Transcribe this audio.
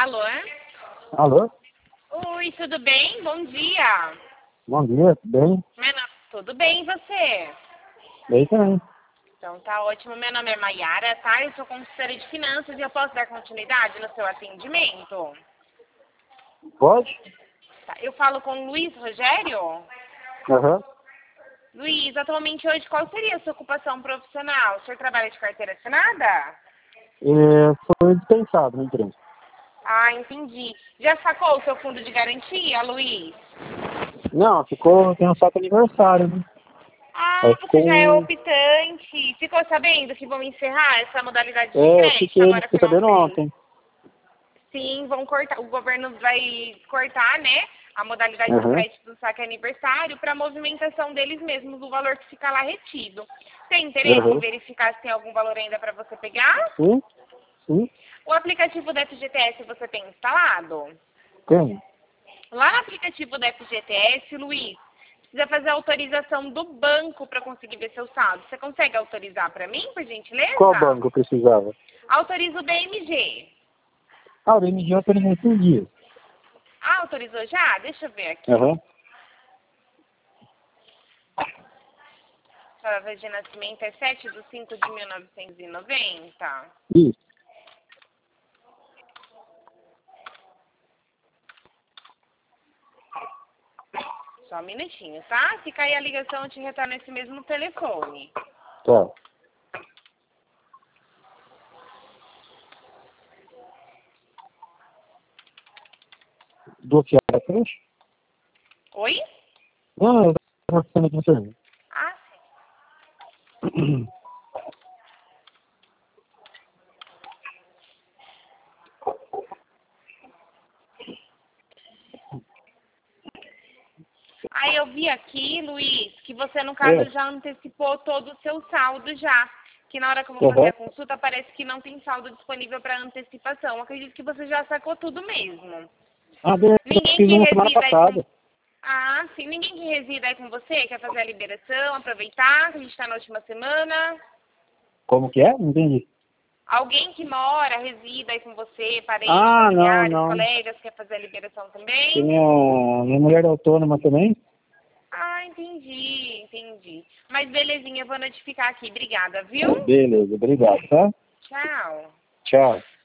Alô? Alô? Oi, tudo bem? Bom dia. Bom dia, tudo bem? Tudo bem, e você? Bem também. Então tá ótimo. Meu nome é Maiara, tá? Eu sou consultora de finanças e eu posso dar continuidade no seu atendimento? Pode? Tá, eu falo com o Luiz Rogério? Aham. Luiz, atualmente hoje qual seria a sua ocupação profissional? O senhor trabalha de carteira assinada? Foi dispensado na empresa. Ah, entendi. Já sacou o seu fundo de garantia, Luiz? Não, tem um saco aniversário, né? Ah, Aí você já é ficou. optante. Ficou sabendo que vão encerrar essa modalidade de Eu crédito agora fiquei final do sabendo mês? ontem. Sim, vão cortar. O governo vai cortar, né, a modalidade de Aham. crédito do saque aniversário para a movimentação deles mesmos, o valor que fica lá retido. Tem interesse em Aham. verificar se tem algum valor ainda para você pegar? Sim, sim, O aplicativo da FGTS você tem instalado? tem. Lá no aplicativo da FGTS, Luiz, precisa fazer a autorização do banco para conseguir ver seu saldo. Você consegue autorizar para mim, por Qual gentileza? banco eu precisava? Autoriza o BMG. Ah, o DMG eu autorizei esses dias. Ah, autorizou já? Deixa eu ver aqui. Aham. A data de nascimento é 7/5/1990. Isso. Só um minutinho, tá? Se cair a ligação, eu te retorno nesse mesmo telefone. Tá. Bloquear a frente? Oi? Não, eu tava conversando aqui no serviço. Ah, sim. Aí eu vi aqui, Luiz, que você, no caso, É. já antecipou todo o seu saldo já. Que na hora que eu vou fazer Aham. a consulta, parece que não tem saldo disponível para antecipação. Eu acredito que você já sacou tudo mesmo. Ah, beleza. Eu Ninguém fiz que na semana resida aí com... passada. Ah, sim. Ninguém que resida aí com você quer fazer a liberação, aproveitar, que a gente está na última semana. Como que é? Não entendi. Alguém que mora, resida aí com você, parente, Ah, não, familiares, não. colegas, quer fazer a liberação Que também? minha mulher é autônoma também. Ah, entendi. Mas belezinha, eu vou notificar aqui. Obrigada, viu? Beleza, obrigado, tá? Tchau. Tchau.